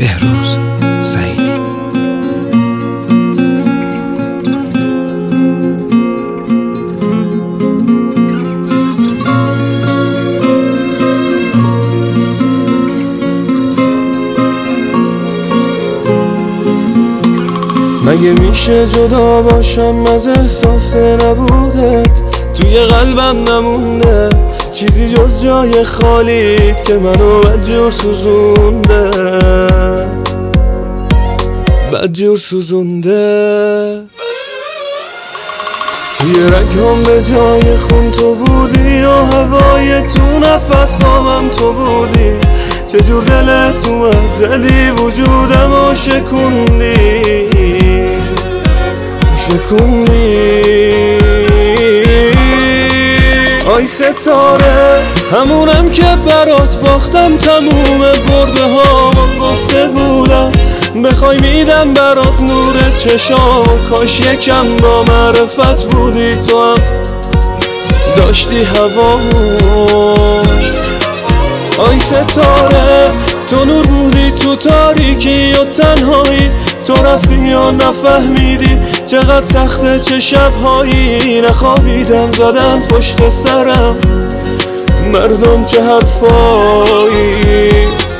بهروز سعیدی. مگه میشه جدا باشم از احساس نبودت؟ توی قلبم نمونده چیزی جز جای خالیت که منو بدجور سوزونده، بدجور سوزونده. توی رگام به جای خون تو بودی و هوای تو نفسامم تو بودی. چجور دلت اومد زدی وجودم و شکوندی، شکوندی. آی ستاره همونم که برات باختم، تموم برده ها گفته بودم بخوای میدم برات نور چشام. کاش یکم با معرفت بودی تو هم داشتی هوامو. آی ستاره تو نور بودی تو تاریکی و تنهایی، تو رفتی یا نفهمیدی چقدر سخته چه شبهایی. نخوابیدم زدن پشت سرم مردم چه حرفایی.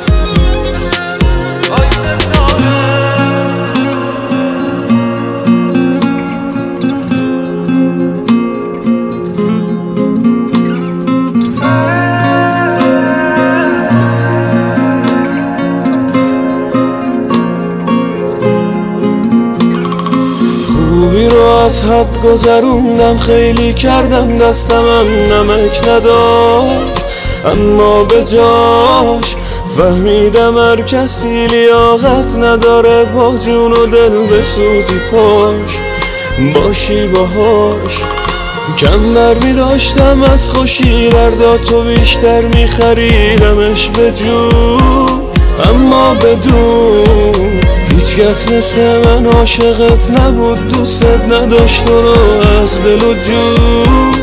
خوبی رو از حد گذروندم، خیلی کردم دستمم نمک نداشت، اما به جاش فهمیدم هر کسی لیاقت نداره با جون و دل بسوزی پاش باشی باهاش. کم برمی داشتم از خوشی درداتو بیشتر میخریدمش به جون، اما بدون هیچ کس مثل من عاشقت نبود، دوست نداشت تو رو از دل و جون.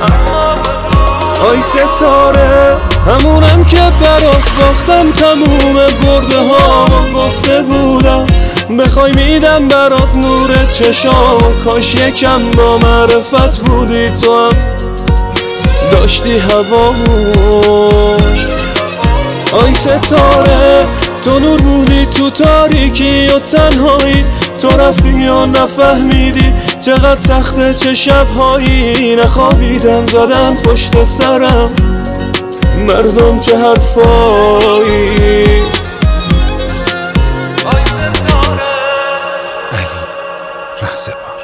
آی ستاره همونم که برات باختم، تموم برده ها گفته بودم بخوای میدم برات نور چشام. کاش یکم با معرفت بودی تو هم داشتی هوامو. آی ستاره تو نور بودی تو تاریکی و تنهایی، تو رفتی یا نفهمیدی چقدر سخته چه شبهایی. نخوابیدم زدن پشت سرم مردم چه حرفایی. علی رهزپار.